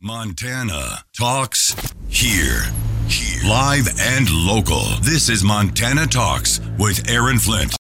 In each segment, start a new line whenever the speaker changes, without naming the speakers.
Montana Talks here. Live and local. This is Montana Talks with Aaron Flint.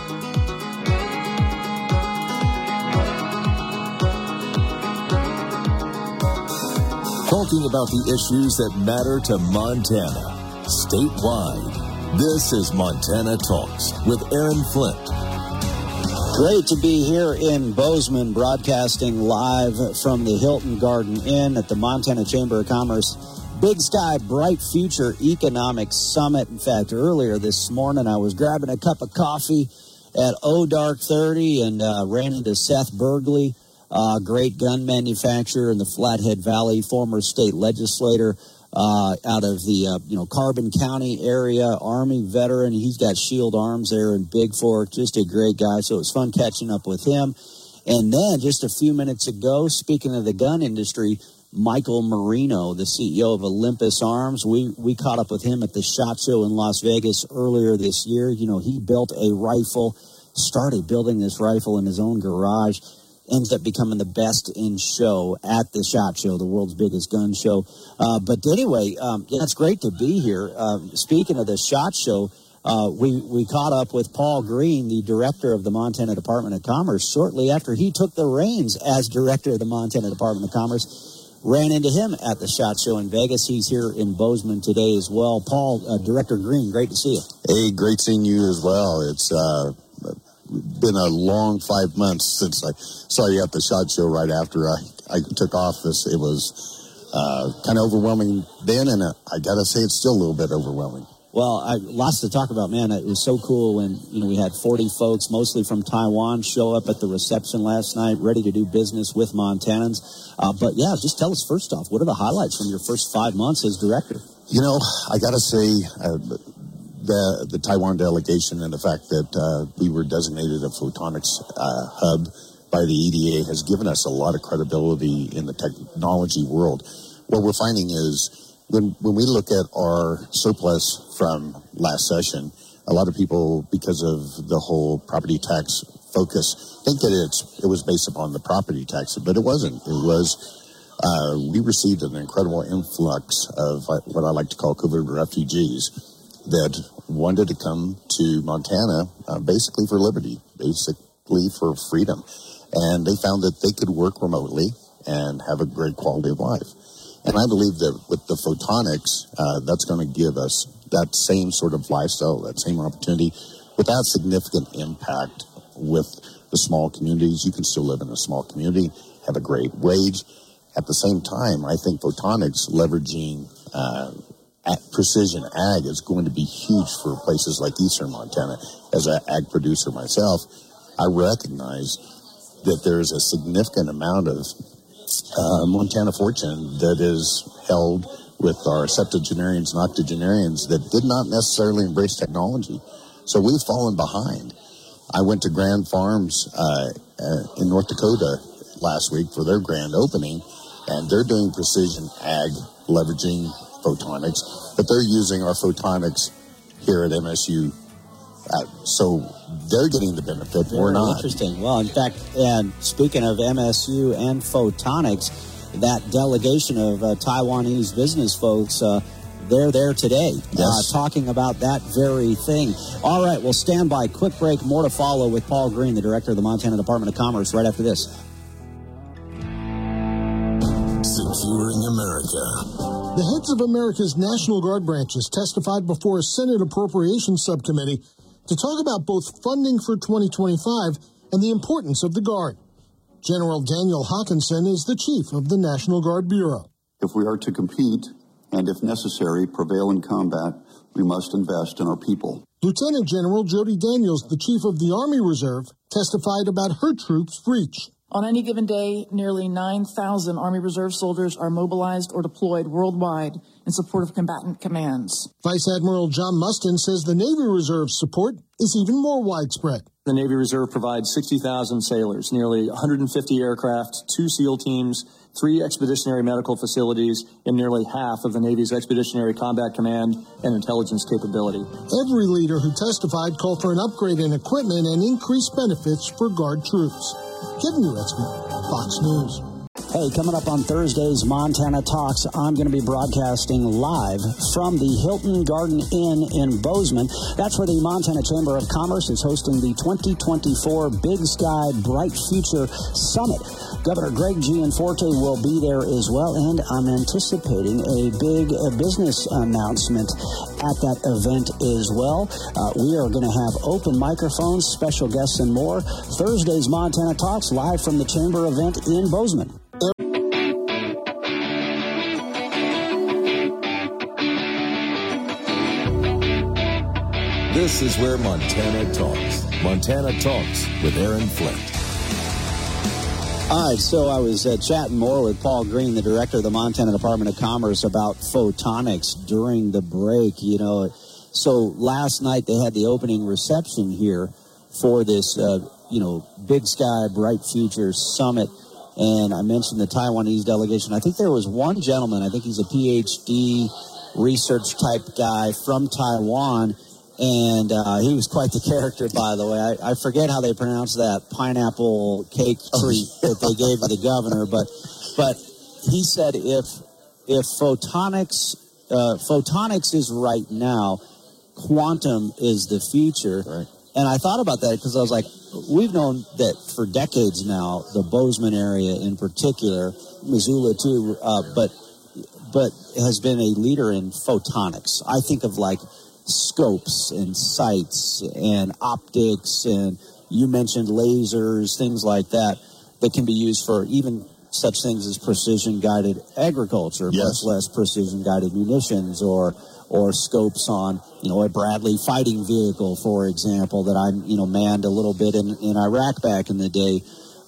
Talking about the issues that matter to Montana, statewide. This is Montana Talks with Aaron Flint.
Great to be here in Bozeman, broadcasting live from the Hilton Garden Inn at the Montana Chamber of Commerce Big Sky Bright Future Economic Summit. In fact, earlier this morning, I was grabbing a cup of coffee at Dark 30 and ran into Seth Bergley, great gun manufacturer in the Flathead Valley, former state legislator out of the Carbon County area, Army veteran. He's got Shield Arms there in Big Fork, just a great guy. So it was fun catching up with him. And then just a few minutes ago, speaking of the gun industry, Michael Marino, the CEO of Olympus Arms, we caught up with him at the SHOT Show in Las Vegas earlier this year. You know, he built a rifle, started building this rifle in his own garage, ends up becoming the best in show at the SHOT Show, the world's biggest gun show. But anyway, it's great to be here. Speaking of the SHOT Show, we caught up with Paul Green, the director of the Montana Department of Commerce, shortly after he took the reins as director of the Montana Department of Commerce. Ran into him at the SHOT Show in Vegas. He's here in Bozeman today as well. Paul, Director Green, great to see you.
Hey, great seeing you as well. It's been a long 5 months since I saw you at the SHOT Show right after I took office. It was kind of overwhelming then, and I got to say it's still a little bit overwhelming.
Well, lots to talk about, man. It was so cool when we had 40 folks, mostly from Taiwan, show up at the reception last night, ready to do business with Montanans. But yeah, just tell us first off, what are the highlights from your first 5 months as director?
You know, I got to say, the Taiwan delegation and the fact that we were designated a photonics hub by the EDA has given us a lot of credibility in the technology world. What we're finding is when we look at our surplus from last session, a lot of people, because of the whole property tax focus, think that it was based upon the property tax, but it wasn't. It was we received an incredible influx of what I like to call COVID refugees that wanted to come to Montana basically for liberty, basically for freedom. And they found that they could work remotely and have a great quality of life. And I believe that with the photonics, that's going to give us that same sort of lifestyle, that same opportunity, without significant impact with the small communities. You can still live in a small community, have a great wage. At the same time, I think photonics leveraging precision ag is going to be huge for places like Eastern Montana. As an ag producer myself, I recognize that there's a significant amount of Montana fortune that is held with our septuagenarians and octogenarians that did not necessarily embrace technology. So we've fallen behind. I went to Grand Farms in North Dakota last week for their grand opening, and they're doing precision ag, leveraging photonics, but they're using our photonics here at MSU. So they're getting the benefit, we're not.
Interesting. Well, in fact, and speaking of MSU and photonics, that delegation of Taiwanese business folks, they're there today, talking about that very thing. All right, well, stand by. Quick break. More to follow with Paul Green, the director of the Montana Department of Commerce, right after this.
Securing America.
The heads of America's National Guard branches testified before a Senate Appropriations Subcommittee to talk about both funding for 2025 and the importance of the Guard. General Daniel Hawkinson is the chief of the National Guard Bureau.
If we are to compete and, if necessary, prevail in combat, we must invest in our people.
Lieutenant General Jody Daniels, the chief of the Army Reserve, testified about her troops' reach.
On any given day, nearly 9,000 Army Reserve soldiers are mobilized or deployed worldwide in support of combatant commands.
Vice Admiral John Mustin says the Navy Reserve's support is even more widespread.
The Navy Reserve provides 60,000 sailors, nearly 150 aircraft, 2 SEAL teams, 3 expeditionary medical facilities, and nearly half of the Navy's Expeditionary Combat Command and intelligence capability.
Every leader who testified called for an upgrade in equipment and increased benefits for Guard troops. Kevin Uretsky, Fox News.
Hey, coming up on Thursday's Montana Talks, I'm going to be broadcasting live from the Hilton Garden Inn in Bozeman. That's where the Montana Chamber of Commerce is hosting the 2024 Big Sky Bright Future Summit. Governor Greg Gianforte will be there as well, and I'm anticipating a big business announcement at that event as well. We are going to have open microphones, special guests, and more. Thursday's Montana Talks, live from the Chamber event in Bozeman.
This is where Montana talks. Montana Talks with Aaron Flint.
All right, so I was chatting more with Paul Green, the director of the Montana Department of Commerce, about photonics during the break. You know, so last night they had the opening reception here for this, Big Sky Bright Future Summit. And I mentioned the Taiwanese delegation. I think there was one gentleman, I think he's a PhD research type guy from Taiwan. And he was quite the character, by the way. I forget how they pronounce that pineapple cake treat that they gave to the governor, but he said if photonics is right now, quantum is the future. Right. And I thought about that because I was like, we've known that for decades now, the Bozeman area in particular, Missoula too, but has been a leader in photonics. I think of like scopes and sights and optics, and you mentioned lasers, things like that can be used for even such things as precision-guided agriculture, much less precision-guided munitions or scopes on, a Bradley fighting vehicle, for example, that I, manned a little bit in Iraq back in the day.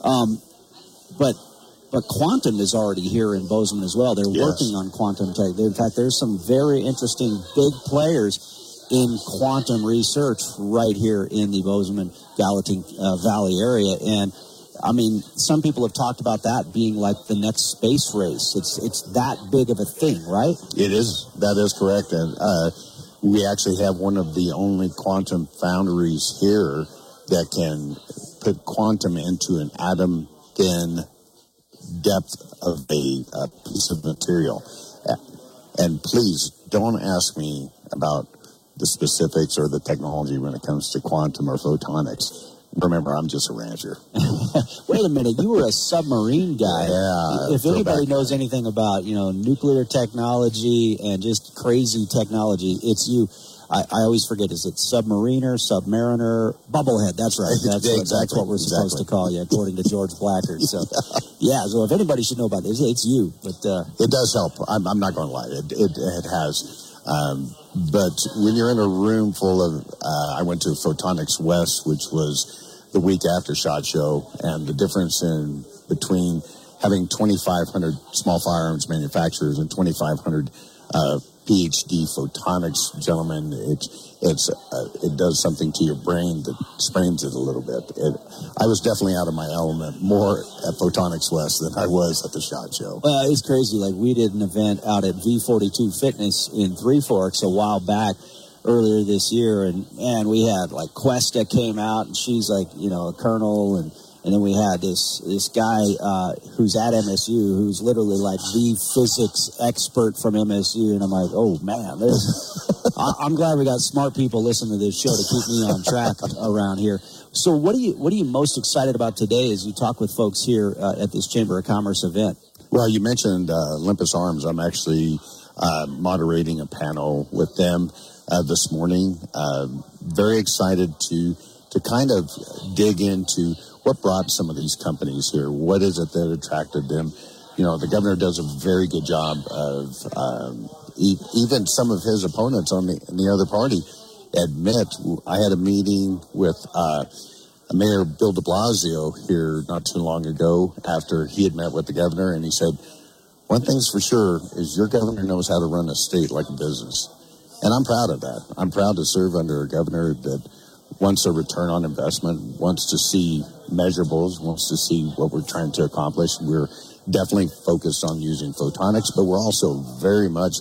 But quantum is already here in Bozeman as well. They're working on quantum tech. In fact, there's some very interesting big players in quantum research right here in the Bozeman-Gallatin Valley area. And, I mean, some people have talked about that being like the next space race. It's that big of a thing, right? It is. That is correct. And we actually have one of the only quantum foundries here that can put quantum into an atom-thin depth of a piece of material. And please don't ask me about the specifics or the technology when it comes to quantum or photonics. Remember, I'm just a rancher. Wait a minute, you were a submarine guy. Yeah. If anybody knows anything about, nuclear technology and just crazy technology, it's you. I always forget, is it submariner, submariner, bubblehead? That's right. That's what we're supposed to call you, according to George Blackard. So, so if anybody should know about this, it's you. But it does help. I'm not going to lie. It has. But when you're in a room full of, I went to Photonics West, which was the week after SHOT Show, and the difference in between having 2,500 small firearms manufacturers and 2,500 PhD photonics gentlemen, it does something to your brain that sprains it a little bit. I was definitely out of my element more at Photonics West than I was at the SHOT Show. Well, it's crazy. Like, we did an event out at V42 Fitness in Three Forks a while back, earlier this year, and we had like Cuesta came out, and she's like, a colonel, and then we had this guy who's at MSU, who's literally like the physics expert from MSU, and I'm like, oh man, I'm glad we got smart people listening to this show to keep me on track around here. So what are you most excited about today as you talk with folks here at this Chamber of Commerce event? Well, you mentioned Olympus Arms. I'm actually moderating a panel with them this morning. Very excited to kind of dig into what brought some of these companies here. What is it that attracted them? The governor does a very good job of even some of his opponents on the other party admit. I had a meeting with Mayor Bill de Blasio here not too long ago after he had met with the governor, and he said, one thing's for sure is your governor knows how to run a state like a business. And I'm proud of that. I'm proud to serve under a governor that wants a return on investment, wants to see measurables, wants to see what we're trying to accomplish. We're definitely focused on using photonics, but we're also very much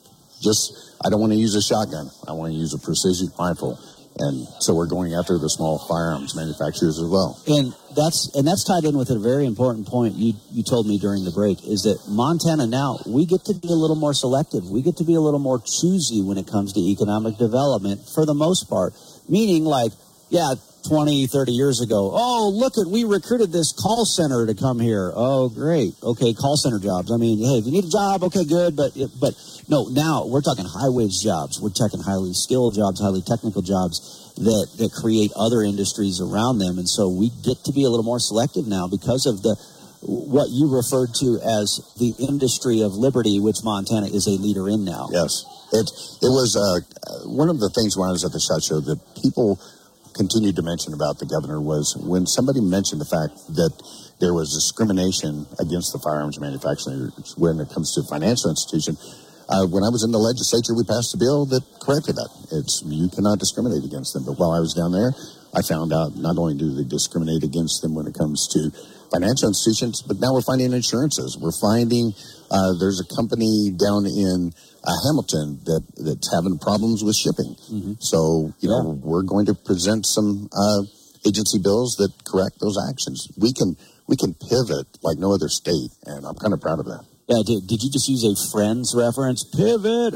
I don't want to use a shotgun. I want to use a precision rifle. And so we're going after the small firearms manufacturers as well. And that's tied in with a very important point you told me during the break, is that Montana now, we get to be a little more selective. We get to be a little more choosy when it comes to economic development for the most part. Meaning, like, 20, 30 years ago, we recruited this call center to come here. Oh, great. Okay, call center jobs. I mean, hey, if you need a job, okay, good. But no, now we're talking high-wage jobs. We're talking highly skilled jobs, highly technical jobs that create other industries around them. And so we get to be a little more selective now because of what you referred to as the industry of liberty, which Montana is a leader in now.
Yes. It was one of the things when I was at the SHOT Show that people continued to mention about the governor was when somebody mentioned the fact that there was discrimination against the firearms manufacturers when it comes to financial institutions. When I was in the legislature, we passed a bill that corrected that. You cannot discriminate against them. But while I was down there, I found out not only do they discriminate against them when it comes to financial institutions, but now we're finding insurances. We're finding there's a company down in Hamilton that's having problems with shipping. Mm-hmm. So, you know, we're going to present some agency bills that correct those actions. We can pivot like no other state, and I'm kind of proud of that.
Yeah, did you just use a Friends reference? Pivot.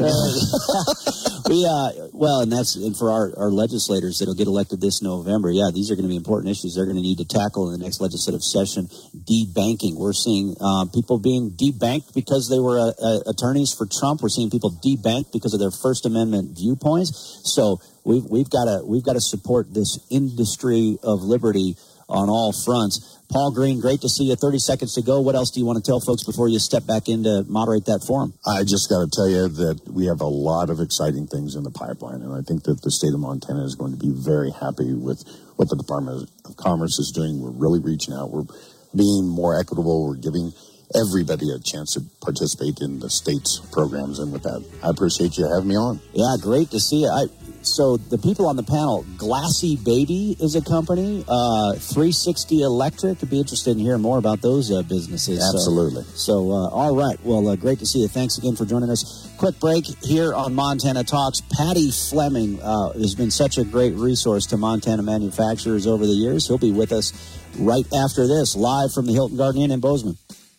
And for our legislators that'll get elected this November. Yeah, these are going to be important issues they're going to need to tackle in the next legislative session. Debanking. We're seeing people being debanked because they were attorneys for Trump. We're seeing people debanked because of their First Amendment viewpoints. So we've got to support this industry of liberty on all fronts. Paul Green, great to see you. 30 seconds to go. What else do you want to tell folks before you step back in to moderate that forum?
I just got to tell you that we have a lot of exciting things in the pipeline, and I think that the state of Montana is going to be very happy with what the Department of Commerce is doing. We're really reaching out. We're being more equitable. We're giving everybody a chance to participate in the state's programs, and with that, I appreciate you having me on.
Yeah, great to see you. So the people on the panel, Glassy Baby is a company, 360 Electric. I'd be interested in hearing more about those businesses.
Absolutely.
So all right. Well, great to see you. Thanks again for joining us. Quick break here on Montana Talks. Patty Fleming has been such a great resource to Montana manufacturers over the years. He'll be with us right after this, live from the Hilton Garden Inn in Bozeman.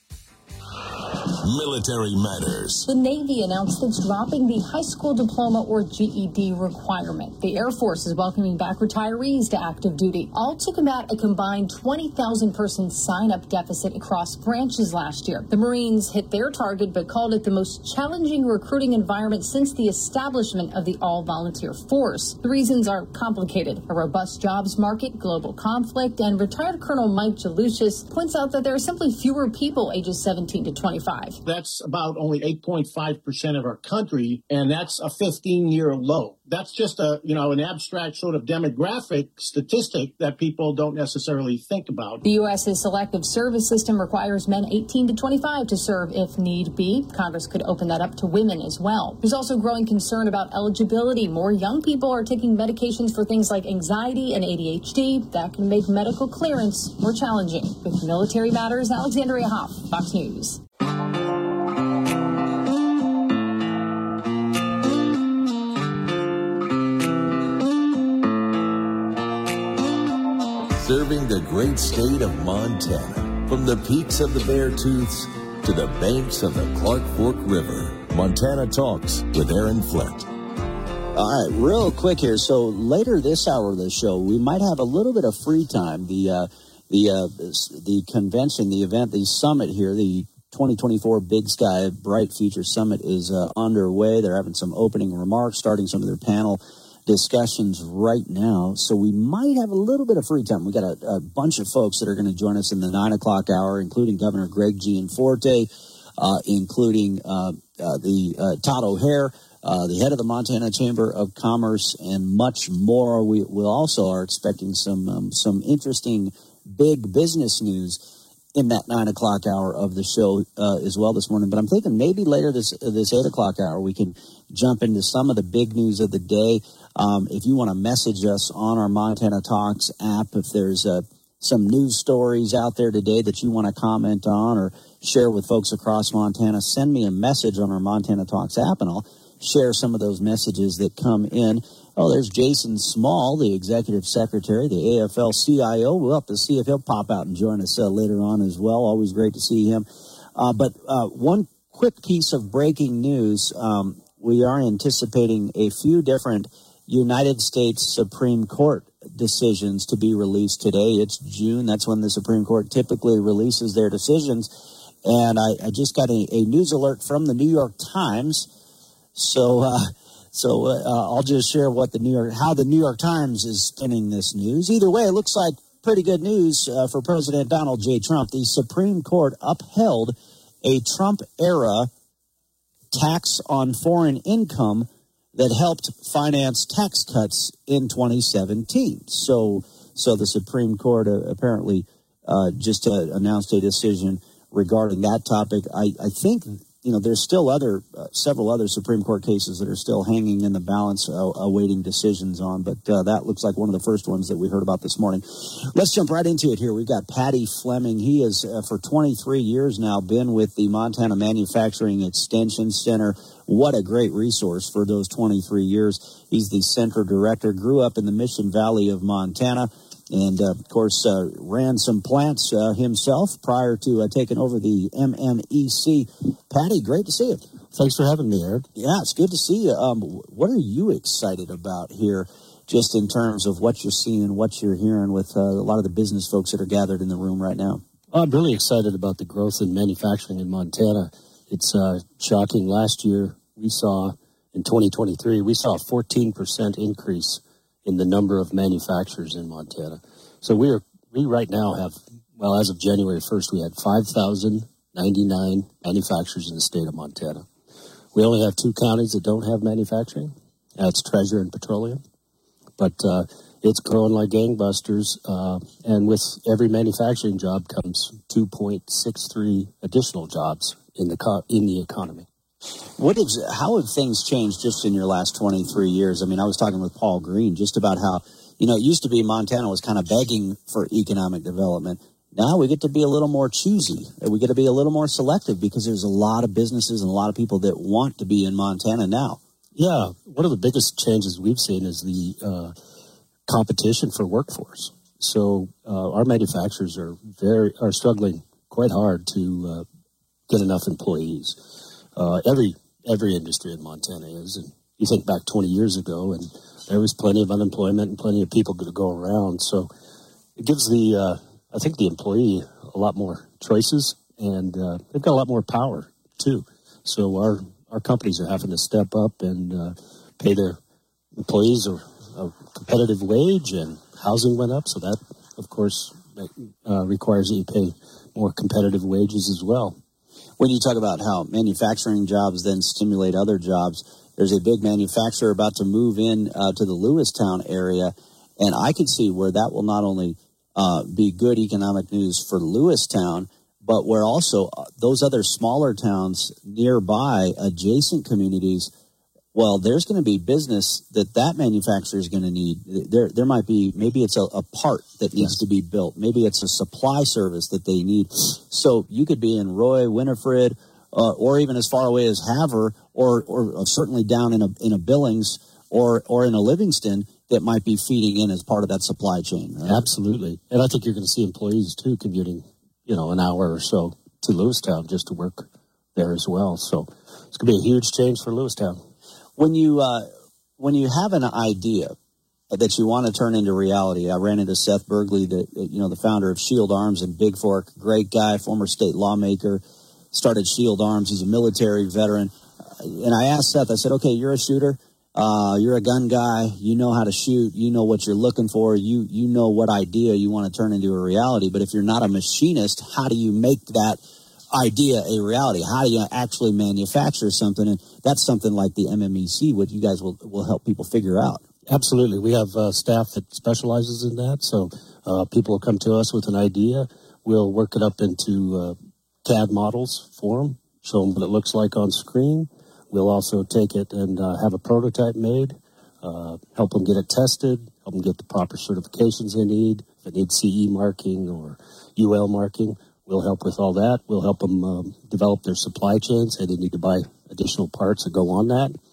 Military Matters.
The Navy announced it's dropping the high school diploma or GED requirement. The Air Force is welcoming back retirees to active duty, all to combat a combined 20,000 person sign-up deficit across branches last year. The Marines hit their target but called it the most challenging recruiting environment since the establishment of the all-volunteer force. The reasons are complicated: a robust jobs market, global conflict, and retired Colonel Mike Jalushis points out that there are simply fewer people ages 17 to 25.
That's about only 8.5% of our country, and that's a 15-year low. That's just an abstract sort of demographic statistic that people don't necessarily think about.
The U.S.'s selective service system requires men 18 to 25 to serve if need be. Congress could open that up to women as well. There's also growing concern about eligibility. More young people are taking medications for things like anxiety and ADHD. That can make medical clearance more challenging. With Military Matters, Alexandria Hoff, Fox News.
Serving the great state of Montana, from the peaks of the Beartooths to the banks of the Clark Fork River. Montana Talks with Aaron Flint.
All right, real quick here. So later this hour of the show, we might have a little bit of free time. The convention, the event, the summit here, the 2024 Big Sky Bright Future Summit is underway. They're having some opening remarks, starting some of their panel discussions right now. So we might have a little bit of free time. We got a bunch of folks that are going to join us in the 9 o'clock hour, including Governor Greg Gianforte, including Todd O'Hare, the head of the Montana Chamber of Commerce, and much more. We also are expecting some interesting big business news in that 9 o'clock hour of the show as well this morning. But I'm thinking maybe later this 8 o'clock hour, we can jump into some of the big news of the day. If you want to message us on our Montana Talks app, if there's some news stories out there today that you want to comment on or share with folks across Montana, send me a message on our Montana Talks app, and I'll share some of those messages that come in. Oh, there's Jason Small, the executive secretary, the AFL-CIO. We'll have to see if he'll pop out and join us later on as well. Always great to see him. But one quick piece of breaking news. We are anticipating a few different United States Supreme Court decisions to be released today. It's June. That's when the Supreme Court typically releases their decisions. And I just got a news alert from the New York Times. So I'll just share how the New York Times is spinning this news. Either way, it looks like pretty good news for President Donald J. Trump. The Supreme Court upheld a Trump-era tax on foreign income that helped finance tax cuts in 2017. So the Supreme Court apparently just announced a decision regarding that topic. I think, there's still several other Supreme Court cases that are still hanging in the balance, awaiting decisions on, but that looks like one of the first ones that we heard about this morning. Let's jump right into it here. We've got Patty Fleming. He has, for 23 years now, been with the Montana Manufacturing Extension Center. What a great resource for those 23 years. He's the center director, grew up in the Mission Valley of Montana, and, of course, ran some plants himself prior to taking over the MMEC. Patty, great to see you.
Thanks for having me, Eric.
Yeah, it's good to see you. What are you excited about here, just in terms of what you're seeing, what you're hearing with a lot of the business folks that are gathered in the room right now?
I'm really excited about the growth in manufacturing in Montana. It's shocking. Last year, in 2023, we saw a 14% increase in the number of manufacturers in Montana. So we right now have, as of January 1st, we had 5,099 manufacturers in the state of Montana. We only have 2 counties that don't have manufacturing. That's Treasure and Petroleum. But it's growing like gangbusters. And with every manufacturing job comes 2.63 additional jobs in the economy.
How have things changed just in your last 23 years? I mean, I was talking with Paul Green just about how, it used to be Montana was kind of begging for economic development. Now we get to be a little more choosy. We get to be a little more selective because there's a lot of businesses and a lot of people that want to be in Montana now.
Yeah. One of the biggest changes we've seen is the competition for workforce. So our manufacturers are struggling quite hard to get enough employees. Every industry in Montana is, and you think back 20 years ago, and there was plenty of unemployment and plenty of people to go around. So it gives the employee a lot more choices, and they've got a lot more power too. So our companies are having to step up and pay their employees a competitive wage, and housing went up, so that of course requires that you pay more competitive wages as well.
When you talk about how manufacturing jobs then stimulate other jobs, there's a big manufacturer about to move in to the Lewistown area, and I can see where that will not only be good economic news for Lewistown, but where also those other smaller towns nearby, adjacent communities, well, there's going to be business that manufacturer is going to need. There might be, maybe it's a part that needs to be built. Maybe it's a supply service that they need. So you could be in Roy, Winifred, or even as far away as Havre, or certainly down in a Billings or in a Livingston that might be feeding in as part of that supply chain. Right?
Absolutely. And I think you're going to see employees too commuting, an hour or so to Lewistown just to work there as well. So it's going to be a huge change for Lewistown.
When you have an idea that you want to turn into reality, I ran into Seth Bergley, the founder of Shield Arms in Big Fork, great guy, former state lawmaker, started Shield Arms. He's a military veteran. And I asked Seth, I said, okay, you're a shooter. You're a gun guy. You know how to shoot. You know what you're looking for. You know what idea you want to turn into a reality. But if you're not a machinist, how do you make that idea a reality? How do you actually manufacture something? And that's something like the MMEC, what you guys will help people figure out.
Absolutely. We have staff that specializes in that. So people will come to us with an idea. We'll work it up into CAD models for them, show them what it looks like on screen. We'll also take it and have a prototype made, help them get it tested, help them get the proper certifications they need. If it needs CE marking or UL marking, we'll help with all that. We'll help them develop their supply chains. They need to buy additional parts that go on that.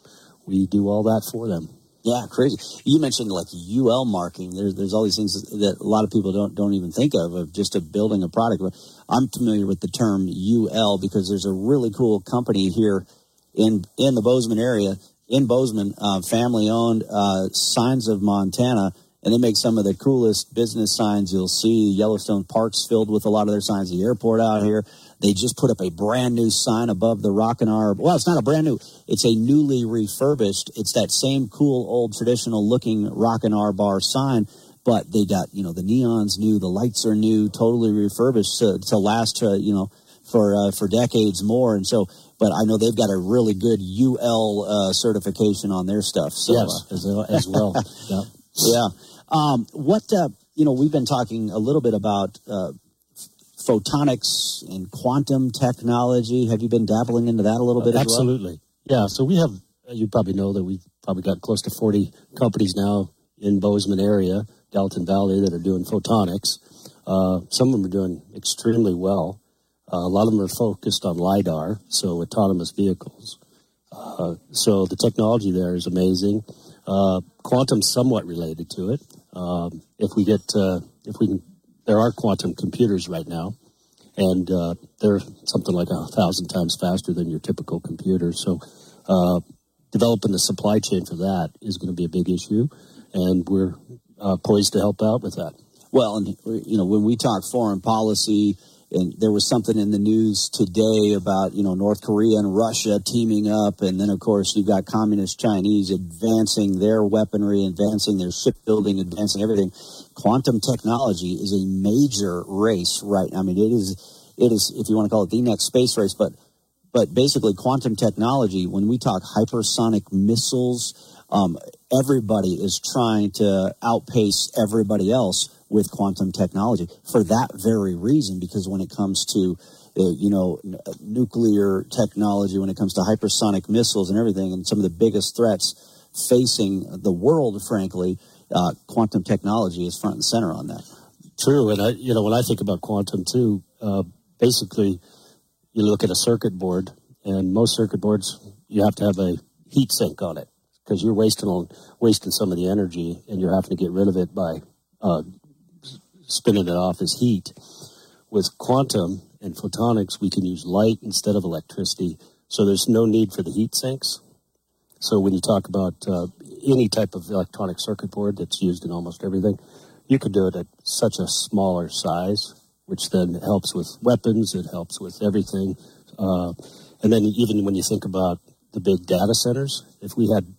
we do all that for them.
Yeah, crazy. You mentioned like UL marking. There's all these things that a lot of people don't even think of just building a product. But I'm familiar with the term UL because there's a really cool company here in the Bozeman area, in Bozeman, family-owned, Signs of Montana, and they make some of the coolest business signs you'll see. Yellowstone Park's filled with a lot of their signs, the airport out here. They just put up a brand new sign above the Rockin' R. Well, it's not a brand new. It's a newly refurbished. It's that same cool, old, traditional-looking Rockin' R bar sign, but they got, the neon's new, the lights are new, totally refurbished to last, for decades more. And so, but I know they've got a really good UL certification on their stuff. So,
yes, as well. Yeah.
Yeah. We've been talking a little bit about photonics and quantum technology. Have you been dabbling into that a little bit as well?
Absolutely. Yeah. So we have, you probably know that we've probably got close to 40 companies now in Bozeman area, Gallatin Valley, that are doing photonics. Some of them are doing extremely well. A lot of them are focused on LiDAR, so autonomous vehicles. So the technology there is amazing. Quantum's somewhat related to it. There are quantum computers right now, and they're something like 1,000 times faster than your typical computer. So developing the supply chain for that is going to be a big issue, and we're poised to help out with that.
Well, and when we talk foreign policy, and there was something in the news today about, North Korea and Russia teaming up. And then, of course, you've got communist Chinese advancing their weaponry, advancing their shipbuilding, advancing everything. Quantum technology is a major race, right? I mean, it is, if you want to call it the next space race, but basically quantum technology, when we talk hypersonic missiles, everybody is trying to outpace everybody else with quantum technology for that very reason, because when it comes to, nuclear technology, when it comes to hypersonic missiles and everything, and some of the biggest threats facing the world, frankly, quantum technology is front and center on that.
True. And when I think about quantum too, basically you look at a circuit board, and most circuit boards, you have to have a heat sink on it because you're wasting some of the energy, and you're having to get rid of it by spinning it off as heat. With quantum and photonics, we can use light instead of electricity, so there's no need for the heat sinks. So when you talk about any type of electronic circuit board that's used in almost everything, you could do it at such a smaller size, which then helps with weapons, it helps with everything. And then even when you think about the big data centers, if we had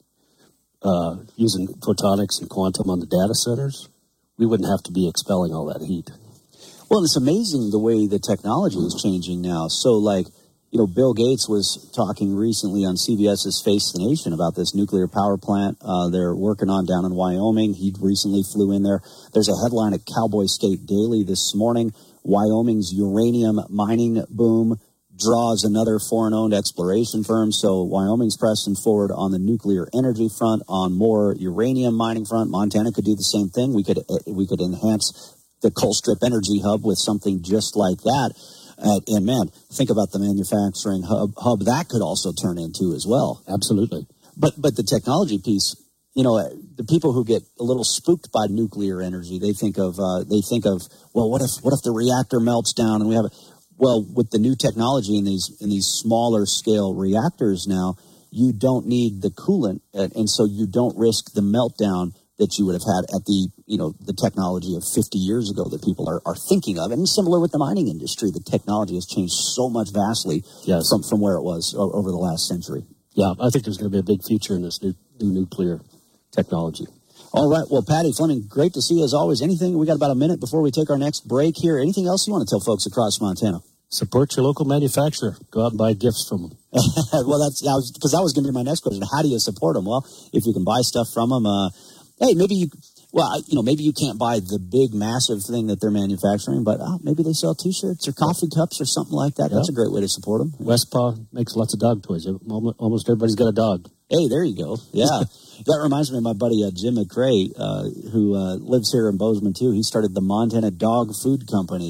using photonics and quantum on the data centers, we wouldn't have to be expelling all that heat.
Well, it's amazing the way the technology is changing now. So, Bill Gates was talking recently on CBS's Face the Nation about this nuclear power plant they're working on down in Wyoming. He recently flew in there. There's a headline at Cowboy State Daily this morning. Wyoming's uranium mining boom draws another foreign-owned exploration firm. So Wyoming's pressing forward on the nuclear energy front, on more uranium mining front. Montana could do the same thing. We could enhance the Colstrip Energy Hub with something just like that. And man, think about the manufacturing hub that could also turn into as well.
Absolutely.
But the technology piece, the people who get a little spooked by nuclear energy, they think of well, what if the reactor melts down and we have well, with the new technology in these smaller scale reactors now, you don't need the coolant, and so you don't risk the meltdown that you would have had at the technology of 50 years ago that people are thinking of. And similar with the mining industry, the technology has changed so much vastly from where it was over the last century.
Yeah, I think there's going to be a big future in this new nuclear technology.
All right. Well, Patty Fleming, great to see you as always. Anything? We got about a minute before we take our next break here. Anything else you want to tell folks across Montana?
Support your local manufacturer. Go out and buy gifts from them.
Well, because that was going to be my next question. How do you support them? Well, if you can buy stuff from them, hey, maybe you can't buy the big, massive thing that they're manufacturing, but maybe they sell T-shirts or coffee cups or something like that. Yeah. That's a great way to support them.
Westpaw makes lots of dog toys. Almost everybody's got a dog.
Hey, there you go. Yeah. That reminds me of my buddy Jim McRae, who lives here in Bozeman, too. He started the Montana Dog Food Company.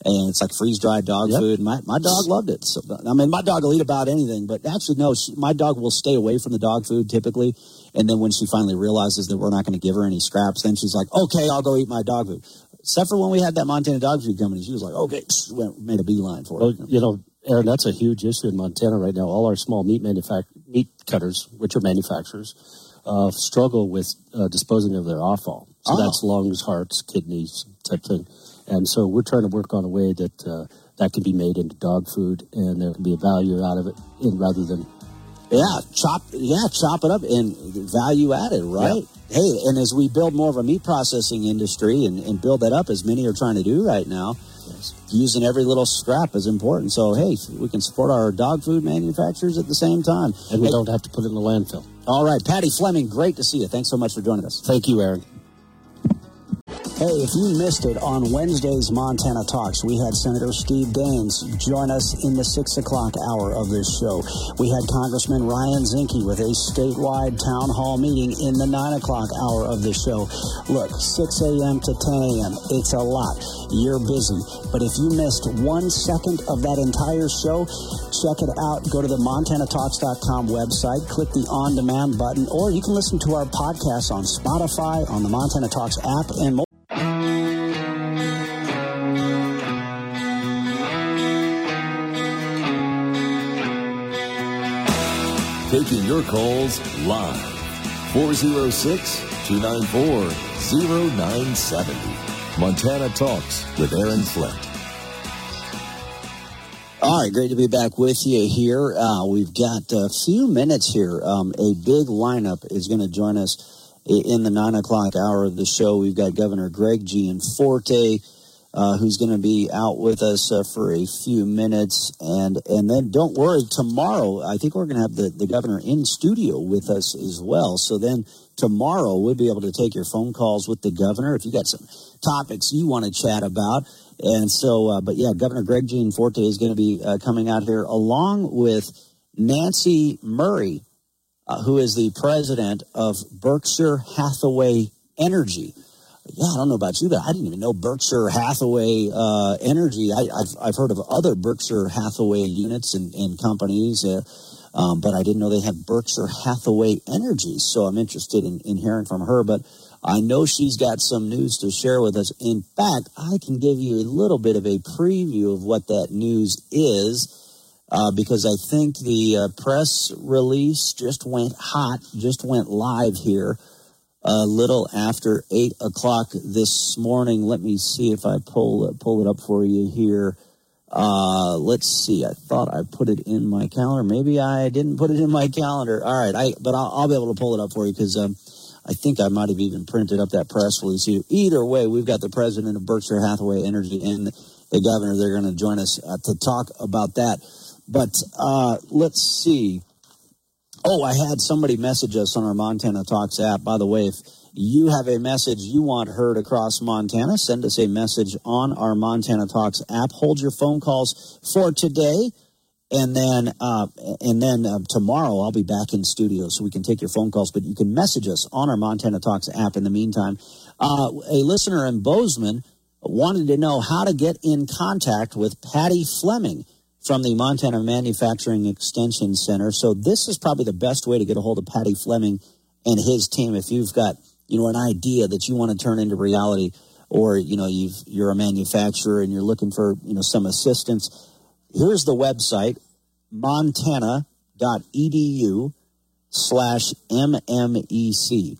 And it's like freeze-dried dog food. My dog loved it. So, I mean, my dog will eat about anything, but actually, no, my dog will stay away from the dog food typically. And then when she finally realizes that we're not going to give her any scraps, then she's like, okay, I'll go eat my dog food. Except for when we had that Montana dog food company, she was like, okay, made a beeline for it.
You know, Aaron, that's a huge issue in Montana right now. All our small meat cutters, which are manufacturers, struggle with disposing of their offal. So that's lungs, hearts, kidneys type thing. And so we're trying to work on a way that that can be made into dog food, and there can be a value out of it, rather than
chop it up and value added, right? Yeah. Hey, and as we build more of a meat processing industry and build that up, as many are trying to do right now, using every little scrap is important. So, hey, we can support our dog food manufacturers at the same time.
And we don't have to put it in the landfill.
All right, Patty Fleming, great to see you. Thanks so much for joining us.
Thank you, Aaron.
Hey, if you missed it, on Wednesday's Montana Talks, we had Senator Steve Daines join us in the 6 o'clock hour of this show. We had Congressman Ryan Zinke with a statewide town hall meeting in the 9 o'clock hour of this show. Look, 6 a.m. to 10 a.m., it's a lot. You're busy. But if you missed 1 second of that entire show, check it out. Go to the MontanaTalks.com website, click the on-demand button, or you can listen to our podcast on Spotify, on the Montana Talks app, and more.
Taking your calls live. 406-294-0970. Montana Talks with Aaron Flint.
All right, great to be back with you here. We've got a few minutes here. A big lineup is going to join us in the 9 o'clock hour of the show. We've got Governor Greg Gianforte, who's going to be out with us for a few minutes. And then don't worry, tomorrow, I think we're going to have the governor in studio with us as well. So then tomorrow we'll be able to take your phone calls with the governor if you got some topics you want to chat about. And so, but yeah, Governor Greg Gianforte is going to be coming out here along with Nancy Murray, who is the president of Berkshire Hathaway Energy. Yeah, I don't know about you, but I didn't even know Berkshire Hathaway Energy. I've heard of other Berkshire Hathaway units and companies, but I didn't know they have Berkshire Hathaway Energy. So I'm interested in hearing from her. But I know she's got some news to share with us. In fact, I can give you a little bit of a preview of what that news is, because I think the press release just went live here a little after 8 o'clock this morning. Let me see if I pull it up for you here. Let's see. I thought I put it in my calendar. Maybe I didn't put it in my calendar. All right, but I'll be able to pull it up for you because I think I might have even printed up that press release here. Either way, we've got the president of Berkshire Hathaway Energy and the governor. They're going to join us to talk about that. But let's see. Oh, I had somebody message us on our Montana Talks app. By the way, if you have a message you want heard across Montana, send us a message on our Montana Talks app. Hold your phone calls for today, and then tomorrow I'll be back in studio so we can take your phone calls. But you can message us on our Montana Talks app in the meantime. A listener in Bozeman wanted to know how to get in contact with Patty Fleming from the Montana Manufacturing Extension Center. So this is probably the best way to get a hold of Patty Fleming and his team. If you've got, an idea that you want to turn into reality, or, you're a manufacturer and you're looking for, some assistance, here's the website, montana.edu/MMEC,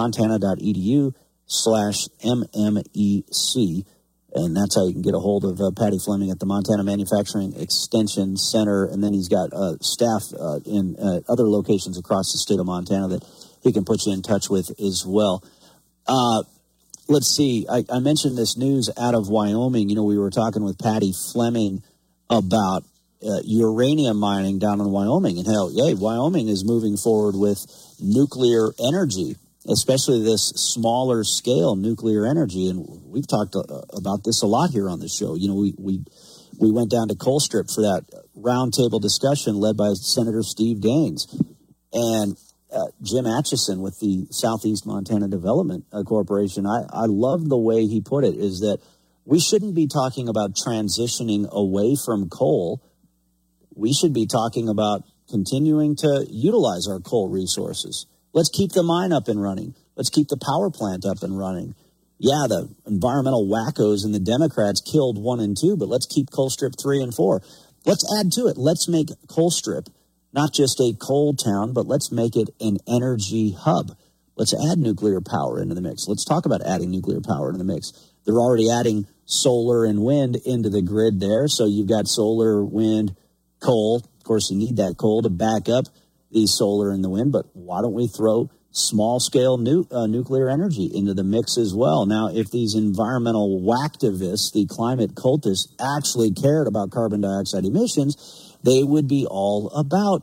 montana.edu/MMEC. And that's how you can get a hold of Patty Fleming at the Montana Manufacturing Extension Center. And then he's got staff in other locations across the state of Montana that he can put you in touch with as well. Let's see. I mentioned this news out of Wyoming. We were talking with Patty Fleming about uranium mining down in Wyoming. And Wyoming is moving forward with nuclear energy, especially this smaller scale nuclear energy. And we've talked about this a lot here on the show. We went down to Colstrip for that roundtable discussion led by Senator Steve Daines and Jim Atchison with the Southeast Montana Development Corporation. I love the way he put it, is that We shouldn't be talking about transitioning away from coal. We should be talking about continuing to utilize our coal resources. Let's keep the mine up and running. Let's keep the power plant up and running. Yeah, the environmental wackos and the Democrats killed 1 and 2, but let's keep Colstrip 3 and 4. Let's add to it. Let's make Colstrip not just a coal town, but let's make it an energy hub. Let's add nuclear power into the mix. Let's talk about adding nuclear power into the mix. They're already adding solar and wind into the grid there. So you've got solar, wind, coal. Of course, you need that coal to back up the solar and the wind. But why don't we throw small-scale nuclear energy into the mix as well? Now, if these environmental whacktivists, the climate cultists, actually cared about carbon dioxide emissions, they would be all about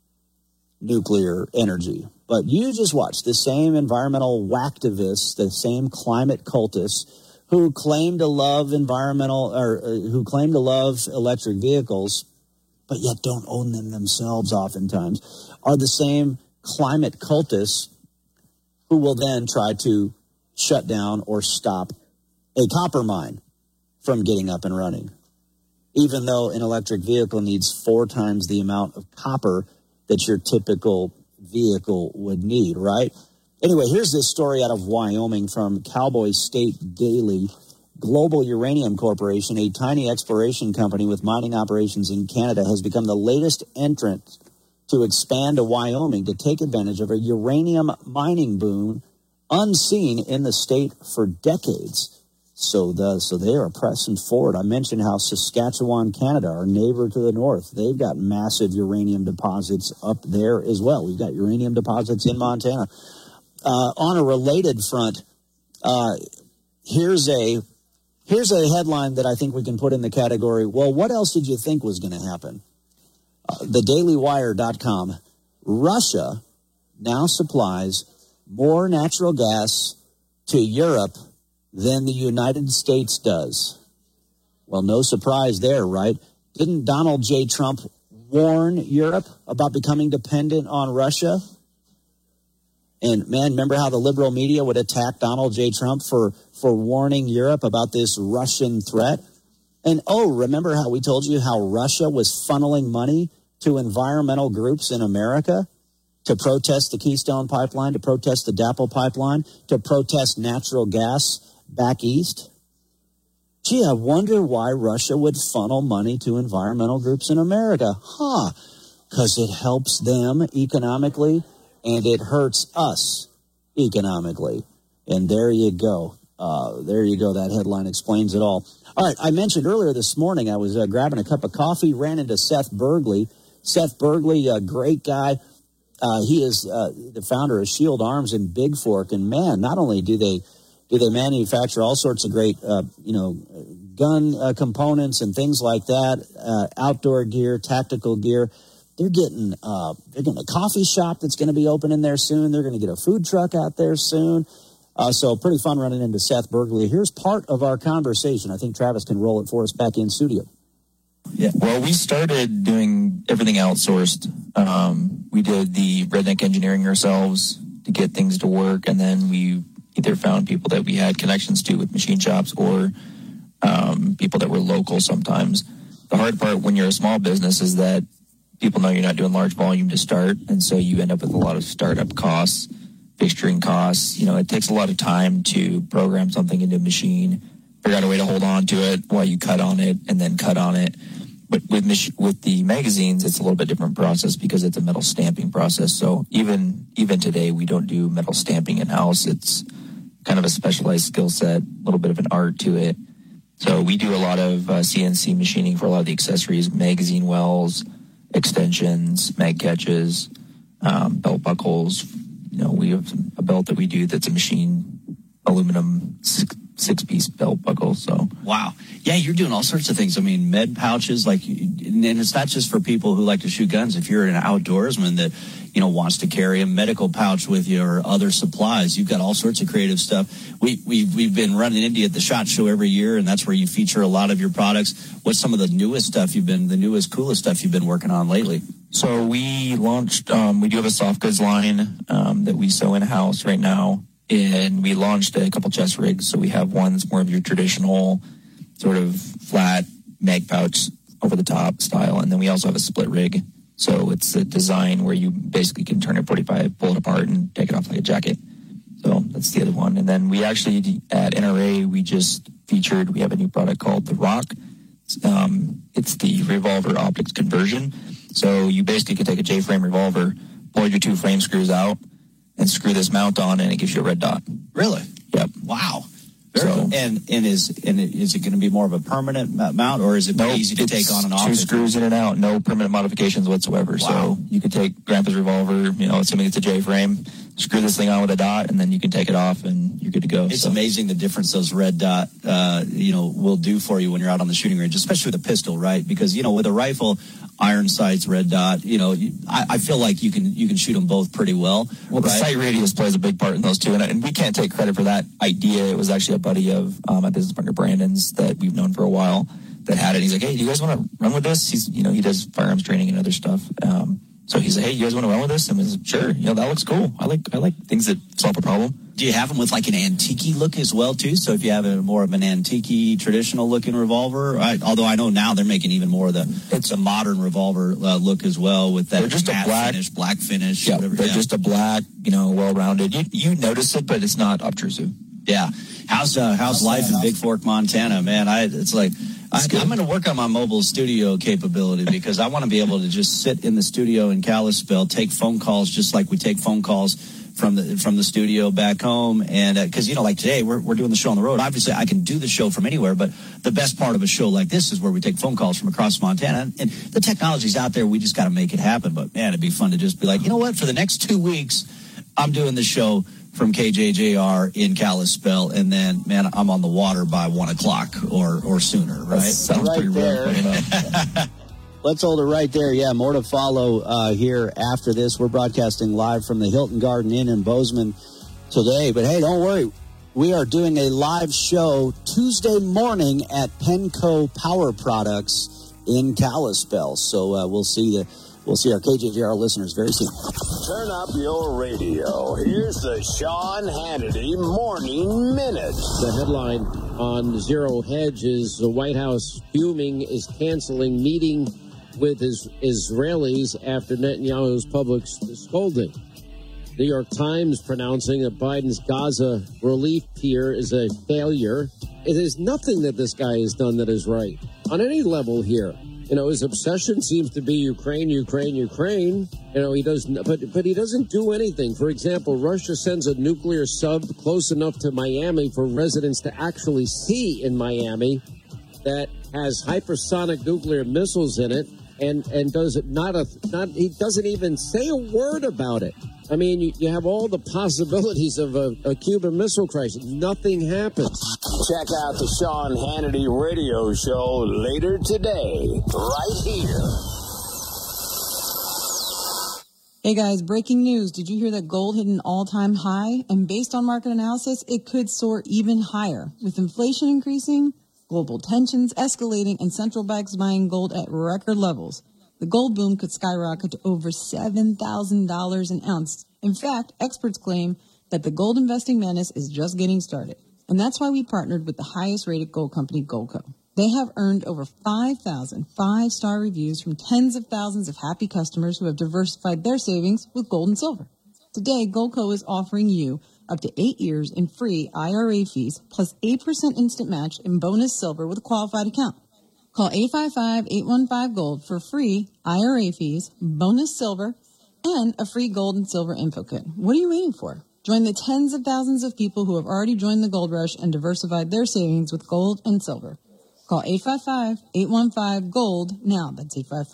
nuclear energy. But you just watch the same environmental whacktivists, the same climate cultists who claim to love who claim to love electric vehicles, but yet don't own them themselves oftentimes, are the same climate cultists who will then try to shut down or stop a copper mine from getting up and running, even though an electric vehicle needs 4 times the amount of copper that your typical vehicle would need, right? Anyway, here's this story out of Wyoming from Cowboy State Daily. Global Uranium Corporation, a tiny exploration company with mining operations in Canada, has become the latest entrant to expand to Wyoming to take advantage of a uranium mining boom unseen in the state for decades. So they are pressing forward. I mentioned how Saskatchewan, Canada, our neighbor to the north, they've got massive uranium deposits up there as well. We've got uranium deposits in Montana. On a related front, here's a headline that I think we can put in the category, well, what else did you think was going to happen? TheDailyWire.com. Russia now supplies more natural gas to Europe than the United States does. Well, no surprise there, right? Didn't Donald J. Trump warn Europe about becoming dependent on Russia? And, man, remember how the liberal media would attack Donald J. Trump for warning Europe about this Russian threat? And, remember how we told you how Russia was funneling money to environmental groups in America to protest the Keystone Pipeline, to protest the DAPL Pipeline, to protest natural gas back east? Gee, I wonder why Russia would funnel money to environmental groups in America. Because it helps them economically and it hurts us economically. And there you go. That headline explains it all. All right, I mentioned earlier this morning I was grabbing a cup of coffee, ran into Seth Bergley. Seth Bergley, a great guy. He is the founder of Shield Arms in Big Fork. And, man, not only do they manufacture all sorts of great, gun components and things like that, outdoor gear, tactical gear. They're getting a coffee shop that's going to be opening there soon. They're going to get a food truck out there soon. So pretty fun running into Seth Bergley. Here's part of our conversation. I think Travis can roll it for us back in studio.
Yeah, well, we started doing everything outsourced. We did the redneck engineering ourselves to get things to work, and then we either found people that we had connections to with machine shops or people that were local sometimes. The hard part when you're a small business is that people know you're not doing large volume to start, and so you end up with a lot of startup costs, fixturing costs. It takes a lot of time to program something into a machine, figure out a way to hold on to it while you cut on it and then cut on it. But with the magazines, it's a little bit different process because it's a metal stamping process. So even today, we don't do metal stamping in-house. It's kind of a specialized skill set, a little bit of an art to it. So we do a lot of CNC machining for a lot of the accessories, magazine wells, extensions, mag catches, belt buckles. We have a belt that we do that's a machine aluminum six-piece belt buckle. So
wow, yeah, you're doing all sorts of things. I mean, med pouches, and it's not just for people who like to shoot guns. If you're an outdoorsman that wants to carry a medical pouch with you or other supplies, you've got all sorts of creative stuff. We've been running into you at the SHOT Show every year, and that's where you feature a lot of your products. What's some of the newest stuff coolest stuff you've been working on lately?
So we launched, we do have a soft goods line that we sew in-house right now, and we launched a couple chest rigs. So we have one that's more of your traditional sort of flat mag pouch over the top style. And then we also have a split rig. So it's a design where you basically can turn it 45, pull it apart, and take it off like a jacket. So that's the other one. And then we actually, at NRA, we just featured, we have a new product called the Rock. It's the revolver optics conversion. So you basically can take a J-frame revolver, pull your 2 frame screws out, and screw this mount on, and it gives you a red dot.
Really?
Yep.
Wow. Very cool. And is it going to be more of a permanent mount, or is it easy to take on and off?
2 screws in and out, no permanent modifications whatsoever. Wow. So you could take Grandpa's revolver, assuming it's a J-frame, screw this thing on with a dot, and then you can take it off, and you're good to go.
It's amazing the difference those red dot, will do for you when you're out on the shooting range, especially with a pistol, right? Because, with a rifle, iron sights, red dot, I feel like you can shoot them both pretty well.
Well, the sight radius plays a big part in those two, and we can't take credit for that idea. It was actually a buddy of my business partner Brandon's that we've known for a while that had it. He's like, hey, do you guys want to run with this? He's, he does firearms training and other stuff. So he's like, hey, you guys want to run with this? And I was like, sure, that looks cool. I like things that solve a problem.
Do you have them with like an antique look as well too? So if you have more of an antique traditional looking revolver, although I know now they're making even more of it's a modern revolver look as well with that
just
matte black finish.
Yeah, they're just a black, well-rounded. You notice it, but it's not obtrusive.
Yeah. How's life in Big Fork, Montana, man? I'm going to work on my mobile studio capability because I want to be able to just sit in the studio in Kalispell, take phone calls just like we take phone calls from the studio back home. And because, like today, we're doing the show on the road. Obviously, I can do the show from anywhere, but the best part of a show like this is where we take phone calls from across Montana. And the technology's out there. We just got to make it happen. But, man, it'd be fun to just be like, you know what? For the next 2 weeks, I'm doing the show from KJJR in Kalispell, and then, man, I'm on the water by 1 o'clock or sooner, right?
Sounds pretty there. Let's hold it right there. Yeah, more to follow here after this. We're broadcasting live from the Hilton Garden Inn in Bozeman today. But, hey, don't worry. We are doing a live show Tuesday morning at Penco Power Products in Kalispell. So we'll see our KJJR listeners very soon.
Turn up your radio. Here's the Sean Hannity Morning Minute.
The headline on Zero Hedge is the White House fuming is canceling meeting with Israelis after Netanyahu's public scolding. New York Times pronouncing that Biden's Gaza relief pier is a failure. It is nothing that this guy has done that is right on any level here. His obsession seems to be Ukraine. He doesn't, but he doesn't do anything. For example, Russia sends a nuclear sub close enough to Miami for residents to actually see in Miami that has hypersonic nuclear missiles in it, and does it he doesn't even say a word about it. I mean, you have all the possibilities of a Cuban Missile Crisis. Nothing happens.
Check out the Sean Hannity radio show later today, right here.
Hey guys, breaking news. Did you hear that gold hit an all-time high? And based on market analysis, it could soar even higher. With inflation increasing, global tensions escalating, and central banks buying gold at record levels, the gold boom could skyrocket to over $7,000 an ounce. In fact, experts claim that the gold investing madness is just getting started. And that's why we partnered with the highest-rated gold company, Goldco. They have earned over 5,000 five-star reviews from tens of thousands of happy customers who have diversified their savings with gold and silver. Today, Goldco is offering you up to 8 years in free IRA fees plus 8% instant match in bonus silver with a qualified account. Call 855-815-GOLD for free IRA fees, bonus silver, and a free gold and silver info kit. What are you waiting for? Join the tens of thousands of people who have already joined the gold rush and diversified their savings with gold and silver. Call 855-815-GOLD now. That's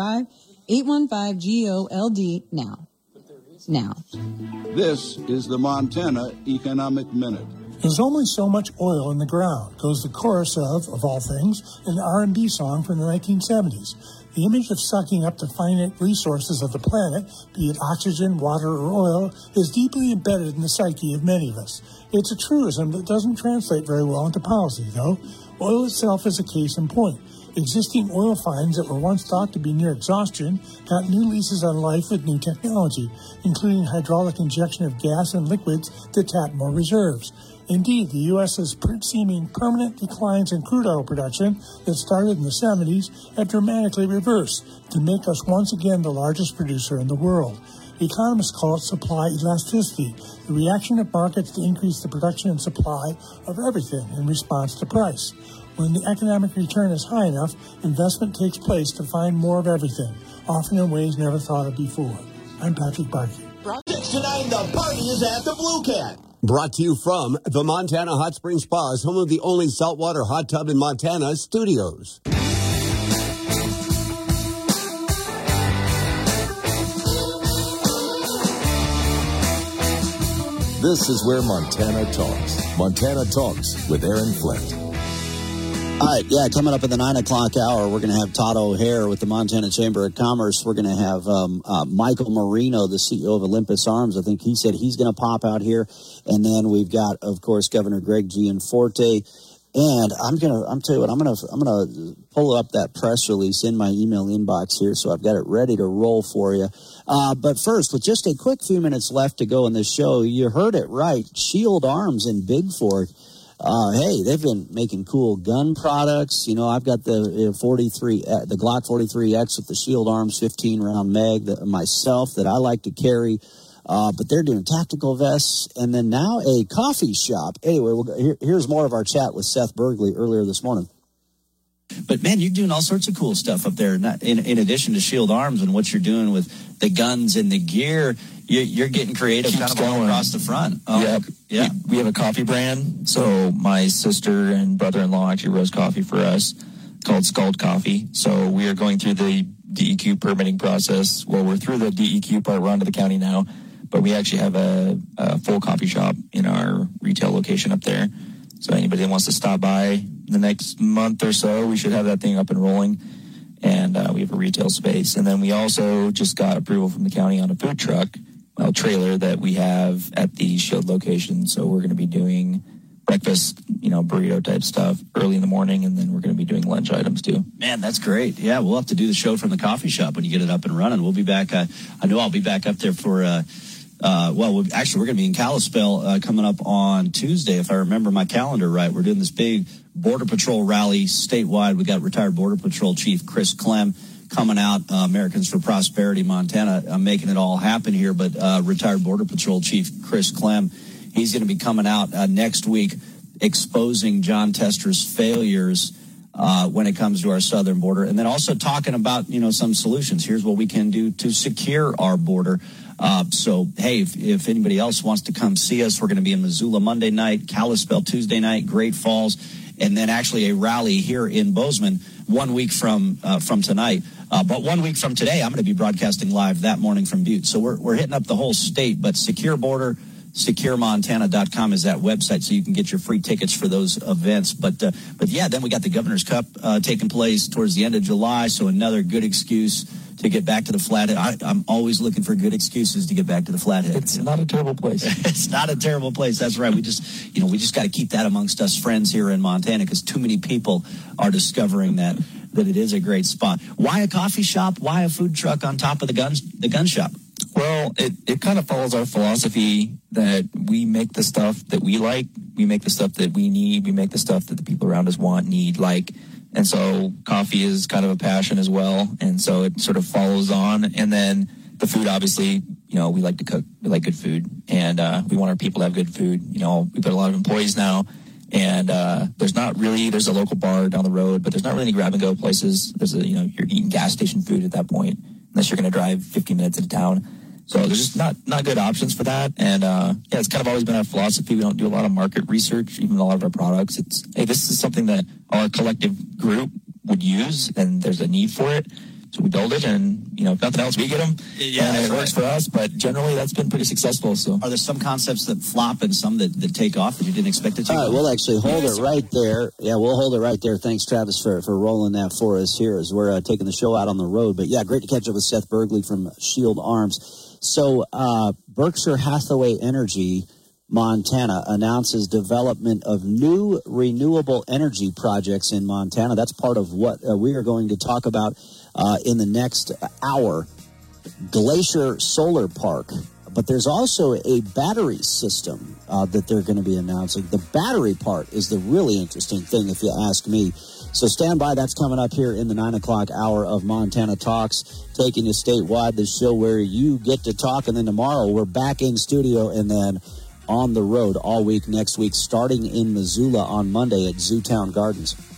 855-815-GOLD now. Now.
This is the Montana Economic Minute.
There's only so much oil in the ground, goes the chorus of all things, an R&B song from the 1970s. The image of sucking up the finite resources of the planet, be it oxygen, water, or oil, is deeply embedded in the psyche of many of us. It's a truism that doesn't translate very well into policy, though. Oil itself is a case in point.
Existing oil finds that were once thought to be near exhaustion got new leases on life with new technology, including hydraulic injection of gas and liquids to tap more reserves. Indeed, the U.S.'s seeming permanent declines in crude oil production that started in the 70s have dramatically reversed to make us once again the largest producer in the world. Economists call it supply elasticity, the reaction of markets to increase the production and supply of everything in response to price. When the economic return is high enough, investment takes place to find more of everything, often in ways never thought of before. I'm Patrick Barkey.
6 to 9, the party is at the Blue Cat. Brought to you from the Montana Hot Spring Spas, home of the only saltwater hot tub in Montana, Studios.
This is where Montana talks. Montana Talks with Aaron Flint.
All right, coming up at the 9 o'clock hour, we're going to have Todd O'Hare with the Montana Chamber of Commerce. We're going to have Michael Marino, the CEO of Olympus Arms. I think he said he's going to pop out here. And then we've got, of course, Governor Greg Gianforte. And I'm going to pull up that press release in my email inbox here, so I've got it ready to roll for you. But first, with just a quick few minutes left to go in this show, you heard it right. Shield Arms in Big Fork. Hey, they've been making cool gun products. You know, I've got the Glock 43X with the Shield Arms 15-round mag myself that I like to carry. But they're doing tactical vests, and then now a coffee shop. Anyway, here's more of our chat with Seth Bergley earlier this morning.
But, man, you're doing all sorts of cool stuff up there. In addition to Shield Arms and what you're doing with the guns and the gear, you're getting creative kind of all across the front.
Yeah. We have a coffee brand. So my sister and brother-in-law actually roast coffee for us called Scald Coffee. So we are going through the DEQ permitting process. Well, we're through the DEQ part. We're on to the county now. But we actually have a full coffee shop in our retail location up there. So anybody that wants to stop by the next month or so, we should have that thing up and rolling. And we have a retail space. And then we also just got approval from the county on a food truck, trailer that we have at the Shield location. So we're going to be doing breakfast, burrito type stuff early in the morning. And then we're going to be doing lunch items too.
Man, that's great. Yeah, we'll have to do the show from the coffee shop when you get it up and running. We'll be back. I know I'll be back up there for... we're going to be in Kalispell coming up on Tuesday, if I remember my calendar right. We're doing this big Border Patrol rally statewide. We got retired Border Patrol Chief Chris Clem coming out, Americans for Prosperity, Montana, making it all happen here. But retired Border Patrol Chief Chris Clem, he's going to be coming out next week exposing John Tester's failures when it comes to our southern border. And then also talking about, some solutions. Here's what we can do to secure our border. So, hey, if anybody else wants to come see us, we're going to be in Missoula Monday night, Kalispell Tuesday night, Great Falls, and then actually a rally here in Bozeman 1 week from tonight. But 1 week from today, I'm going to be broadcasting live that morning from Butte. So we're hitting up the whole state, but Secure Border, securemontana.com is that website, so you can get your free tickets for those events. But yeah, then we got the Governor's Cup taking place towards the end of July, so another good excuse to get back to the Flathead. I'm always looking for good excuses to get back to the Flathead.
It's not a terrible place.
It's not a terrible place. That's right. We just got to keep that amongst us friends here in Montana, because too many people are discovering that it is a great spot. Why a coffee shop? Why a food truck on top of the gun shop?
Well, it kind of follows our philosophy that we make the stuff that we like. We make the stuff that we need. We make the stuff that the people around us want, need, like. And so coffee is kind of a passion as well. And so it sort of follows on. And then the food, obviously, we like to cook. We like good food. And we want our people to have good food. We've got a lot of employees now. And there's a local bar down the road, but there's not really any grab-and-go places. You're eating gas station food at that point, unless you're going to drive 15 minutes into town. So there's just not good options for that. And, it's kind of always been our philosophy. We don't do a lot of market research, even a lot of our products. This is something that our collective group would use, and there's a need for it. So we build it, and, if nothing else, we get them.
Yeah,
and it works for us, but generally that's been pretty successful. So,
are there some concepts that flop and some that take off that you didn't expect it to?
All right, we'll actually hold it right there. Yeah, we'll hold it right there. Thanks, Travis, for rolling that for us here as we're taking the show out on the road. But, yeah, great to catch up with Seth Bergley from Shield Arms. So Berkshire Hathaway Energy Montana announces development of new renewable energy projects in Montana. That's part of what we are going to talk about in the next hour. Glacier Solar Park. But there's also a battery system that they're going to be announcing. The battery part is the really interesting thing, if you ask me. So stand by. That's coming up here in the 9 o'clock hour of Montana Talks, taking you statewide, the show where you get to talk. And then tomorrow we're back in studio and then on the road all week next week, starting in Missoula on Monday at Zootown Gardens.